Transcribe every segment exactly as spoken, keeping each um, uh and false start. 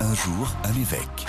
Un jour, un évêque.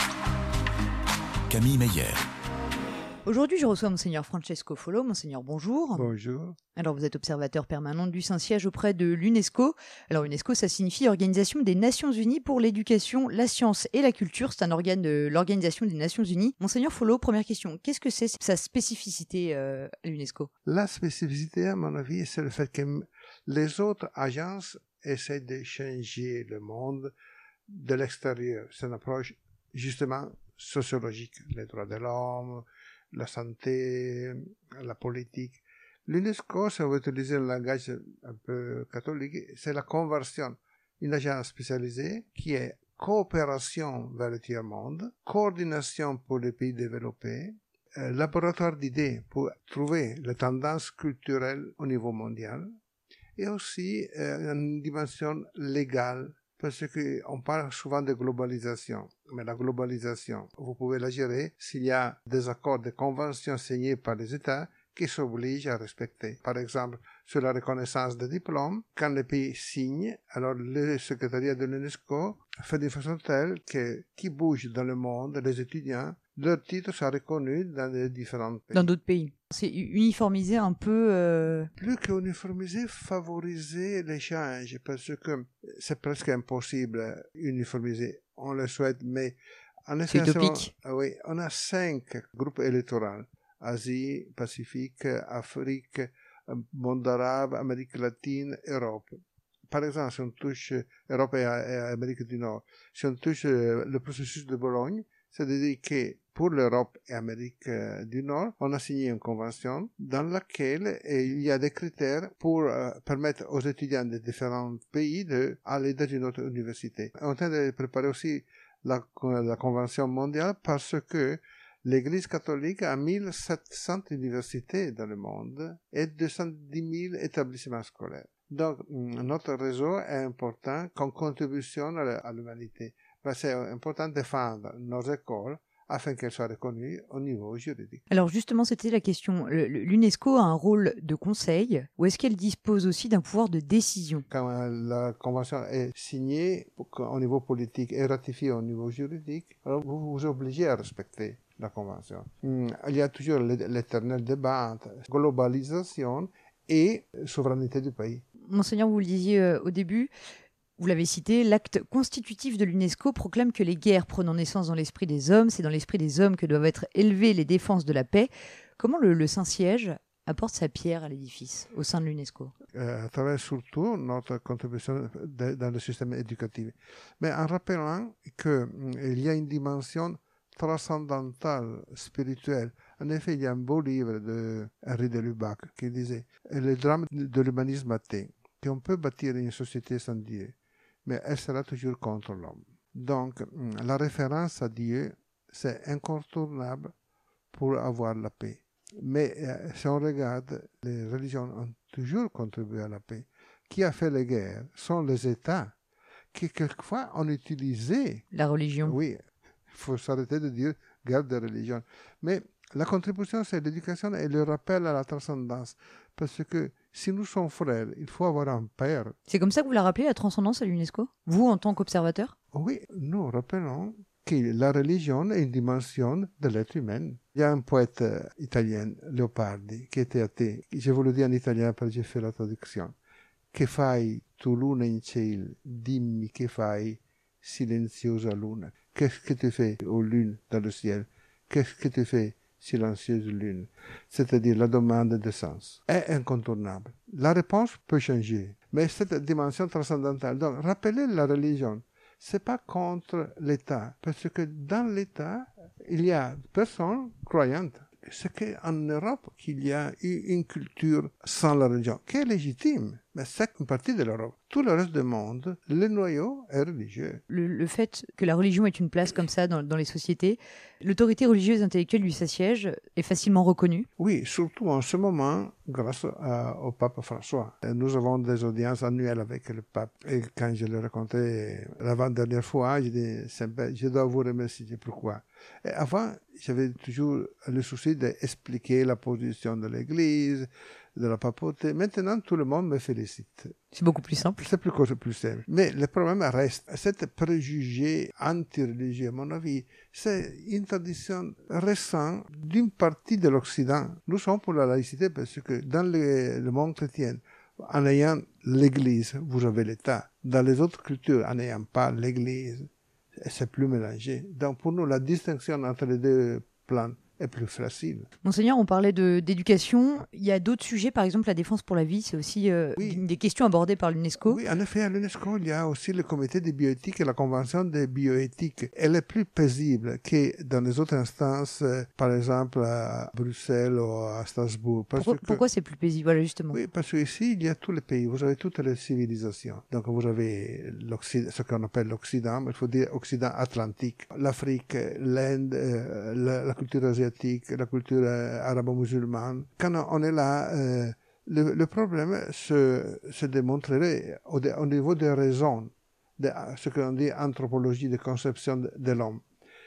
Camille Meyer. Aujourd'hui, je reçois Monseigneur Francesco Follo. Monseigneur, bonjour. Bonjour. Alors, vous êtes observateur permanent du Saint-Siège auprès de l'UNESCO. Alors, UNESCO, ça signifie Organisation des Nations Unies pour l'éducation, la science et la culture. C'est un organe de l'Organisation des Nations Unies. Monseigneur Follo, première question. Qu'est-ce que c'est sa spécificité euh, à l'UNESCO? La spécificité, à mon avis, c'est le fait que les autres agences essaient de changer le monde de l'extérieur. C'est une approche, justement, sociologique. Les droits de l'homme, la santé, la politique. L'UNESCO, si on veut utiliser un langage un peu catholique, c'est la conversion. Une agence spécialisée qui est coopération vers le tiers-monde, coordination pour les pays développés, euh, laboratoire d'idées pour trouver les tendances culturelles au niveau mondial, et aussi euh, une dimension légale. Parce qu'on parle souvent de globalisation, mais la globalisation, vous pouvez la gérer s'il y a des accords, des conventions signées par les États qui s'obligent à respecter. Par exemple, sur la reconnaissance des diplômes, quand les pays signent, alors le secrétariat de l'UNESCO fait d'une façon telle que qui bouge dans le monde, les étudiants, leurs titres sont reconnus dans les différents pays. Dans d'autres pays. C'est uniformiser un peu... Euh... Plus qu'uniformiser, favoriser l'échange, parce que c'est presque impossible uniformiser. On le souhaite, mais en effet, c'est utopique. On, oui, on a cinq groupes électoraux. Asie, Pacifique, Afrique, monde arabe, Amérique latine, Europe. Par exemple, si on touche Europe et Amérique du Nord, si on touche le processus de Bologne, c'est-à-dire que pour l'Europe et l'Amérique du Nord, on a signé une convention dans laquelle il y a des critères pour euh, permettre aux étudiants de différents pays d'aller dans une autre université. On est en train de préparer aussi la, la convention mondiale parce que l'Église catholique a mille sept cents universités dans le monde et deux cent dix mille établissements scolaires. Donc, notre réseau est important comme contribution à l'humanité. C'est important de défendre nos écoles afin qu'elles soient reconnues au niveau juridique. Alors justement, c'était la question. L'UNESCO a un rôle de conseil ou est-ce qu'elle dispose aussi d'un pouvoir de décision? Quand la convention est signée au niveau politique et ratifiée au niveau juridique, alors vous vous obligez à respecter la convention. Il y a toujours l'éternel débat entre globalisation et souveraineté du pays. Monseigneur, vous le disiez euh, au début, vous l'avez cité, l'acte constitutif de l'UNESCO proclame que les guerres prenant naissance dans l'esprit des hommes, c'est dans l'esprit des hommes que doivent être élevées les défenses de la paix. Comment le, le Saint-Siège apporte sa pierre à l'édifice au sein de l'UNESCO? euh, À travers surtout notre contribution de, dans le système éducatif. Mais en rappelant qu'il y a une dimension transcendantale, spirituelle. En effet, il y a un beau livre de Henri de Lubac qui disait « Le drame de l'humanisme athée, qu'on peut bâtir une société sans Dieu, mais elle sera toujours contre l'homme. » Donc, la référence à Dieu, c'est incontournable pour avoir la paix. Mais euh, si on regarde, les religions ont toujours contribué à la paix. Qui a fait les guerres sont les États qui, quelquefois, ont utilisé... La religion. Oui, il faut s'arrêter de dire guerre de religion. Mais la contribution, c'est l'éducation et le rappel à la transcendance. Parce que si nous sommes frères, il faut avoir un père. C'est comme ça que vous la rappelez, la transcendance à l'UNESCO? Vous, en tant qu'observateur? Oui, nous rappelons que la religion est une dimension de l'être humain. Il y a un poète italien, Leopardi, qui était athée. Je vous le dis en italien parce que j'ai fait la traduction. Che fai tu luna in ciel, dimmi che fai, silenziosa luna. Qu'est-ce que tu fais, ô lune, dans le ciel? Qu'est-ce que tu fais, silencieuse lune? C'est-à-dire la demande de sens est incontournable. La réponse peut changer, mais cette dimension transcendantale. Donc, rappelez la religion. C'est pas contre l'État, parce que dans l'État, il y a personnes croyantes. C'est qu'en Europe qu'il y a eu une culture sans la religion, qui est légitime, mais c'est une partie de l'Europe. Tout le reste du monde, le noyau est religieux. Le, le fait que la religion ait une place comme ça dans, dans les sociétés, l'autorité religieuse intellectuelle du Saint-Siège est facilement reconnue? Oui, surtout en ce moment, grâce à, au pape François. Nous avons des audiences annuelles avec le pape. Et quand je l'ai rencontré l'avant-dernière fois, je dis, je dois vous remercier. Pourquoi? Et avant, j'avais toujours le souci d'expliquer la position de l'Église, de la papauté. Maintenant, tout le monde me félicite. C'est beaucoup plus simple. C'est plus, plus simple. Mais le problème reste. Cet préjugé anti-religieux, à mon avis, c'est une tradition récente d'une partie de l'Occident. Nous sommes pour la laïcité parce que dans le, le monde chrétien, en ayant l'Église, vous avez l'État. Dans les autres cultures, en n'ayant pas l'Église, c'est plus mélangé. Donc pour nous, la distinction entre les deux plans est plus facile. Monseigneur, on parlait de, d'éducation. Il y a d'autres sujets, par exemple la défense pour la vie, c'est aussi euh, oui. une des questions abordées par l'UNESCO. Oui, en effet, à l'UNESCO, il y a aussi le comité de bioéthique et la convention de bioéthique. Elle est plus paisible que dans les autres instances, euh, par exemple à Bruxelles ou à Strasbourg. Parce Pourquoi, que, pourquoi c'est plus paisible, voilà, justement? Oui, parce qu'ici, il y a tous les pays. Vous avez toutes les civilisations. Donc, vous avez l'Occident, ce qu'on appelle l'Occident, mais il faut dire Occident atlantique. L'Afrique, l'Inde, euh, la, la culture asiatique, la culture euh, arabo-musulmane. Quand on est là, euh, le, le problème se, se démontrerait au, au niveau des raisons, de ce qu'on dit anthropologie de conception de, de l'homme.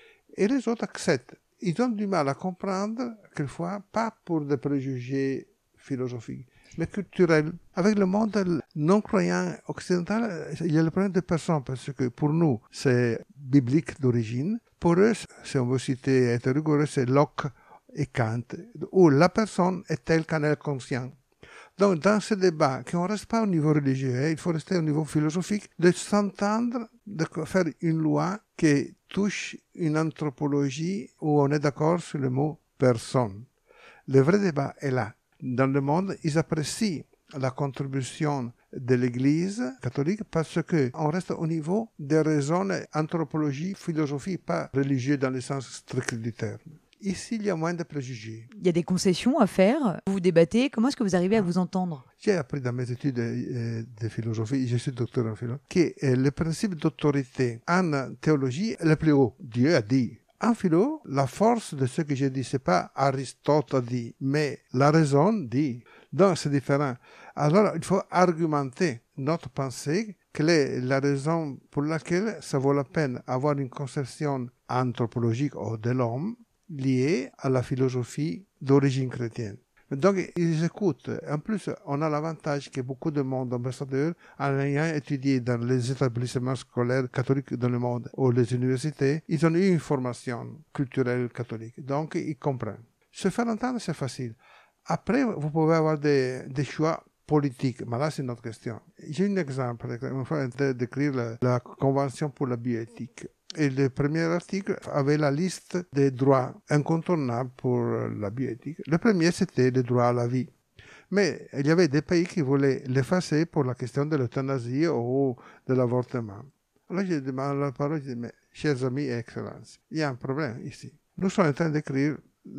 Et les autres acceptent. Ils ont du mal à comprendre, quelquefois, pas pour des préjugés philosophiques, mais culturels. Avec le monde non-croyant occidental, il y a le problème de personnes, parce que pour nous, c'est biblique d'origine. Pour eux, si on veut citer, être rigoureux, c'est Locke et Kant, où la personne est telle qu'elle est consciente. Donc, dans ce débat, qu'on ne reste pas au niveau religieux, hein, il faut rester au niveau philosophique, de s'entendre, de faire une loi qui touche une anthropologie où on est d'accord sur le mot personne. Le vrai débat est là. Dans le monde, ils apprécient la contribution de l'Église catholique parce que on reste au niveau des raisons anthropologie, philosophie, pas religieux dans le sens strict du terme. Ici, il y a moins de préjugés. Il y a des concessions à faire. Vous débattez. Comment est-ce que vous arrivez à vous entendre? J'ai appris dans mes études de, de philosophie, je suis docteur en philo, que le principe d'autorité en théologie est le plus haut. Dieu a dit. En philo, la force de ce que j'ai dit, c'est pas Aristote a dit, mais la raison dit. Donc, c'est différent. Alors, il faut argumenter notre pensée, quelle est la raison pour laquelle ça vaut la peine d'avoir une conception anthropologique ou de l'homme liée à la philosophie d'origine chrétienne. Donc, ils écoutent. En plus, on a l'avantage que beaucoup de monde, ambassadeurs, en ayant étudié dans les établissements scolaires catholiques dans le monde ou les universités, ils ont eu une formation culturelle catholique. Donc, ils comprennent. Se faire entendre, c'est facile. Après, vous pouvez avoir des, des choix politiques, mais là, c'est une autre question. J'ai un exemple, une fois, d'écrire la, la Convention pour la bioéthique. Et le premier article avait la liste des droits incontournables pour la bioéthique. Le premier, c'était le droit à la vie. Mais il y avait des pays qui voulaient l'effacer pour la question de l'euthanasie ou de l'avortement. Alors, je demande la parole, je dis, mais chers amis et excellences, il y a un problème ici. Nous sommes en train d'écrire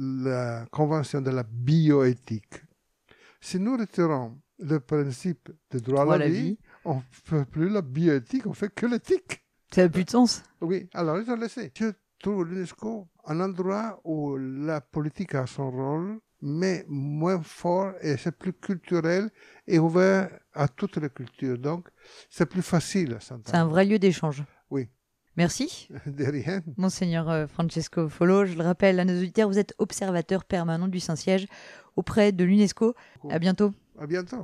la convention de la bioéthique. Si nous retirons le principe de droit, droit à la, la vie, vie, on ne fait plus la bioéthique, on fait que l'éthique. Ça n'a plus de sens. Oui, alors ils ont laissé. Je trouve l'UNESCO un endroit où la politique a son rôle, mais moins fort et c'est plus culturel et ouvert à toutes les cultures. Donc, c'est plus facile à s'entendre. C'est un vrai lieu d'échange. Oui. Merci. De rien. Monseigneur Francesco Follo, je le rappelle à nos auditeurs, vous êtes observateur permanent du Saint-Siège auprès de l'UNESCO. À bientôt. À bientôt.